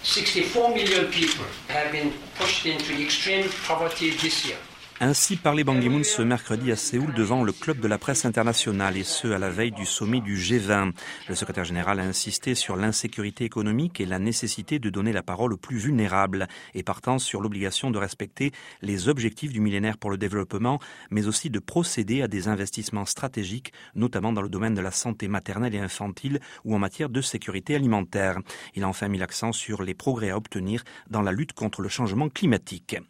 64 million people have been pushed into extreme poverty this year. Ainsi parlait Ban Ki-moon ce mercredi à Séoul devant le club de la presse internationale et ce à la veille du sommet du G20. Le secrétaire général a insisté sur l'insécurité économique et la nécessité de donner la parole aux plus vulnérables et partant sur l'obligation de respecter les objectifs du millénaire pour le développement mais aussi de procéder à des investissements stratégiques notamment dans le domaine de la santé maternelle et infantile ou en matière de sécurité alimentaire. Il a enfin mis l'accent sur les progrès à obtenir dans la lutte contre le changement climatique.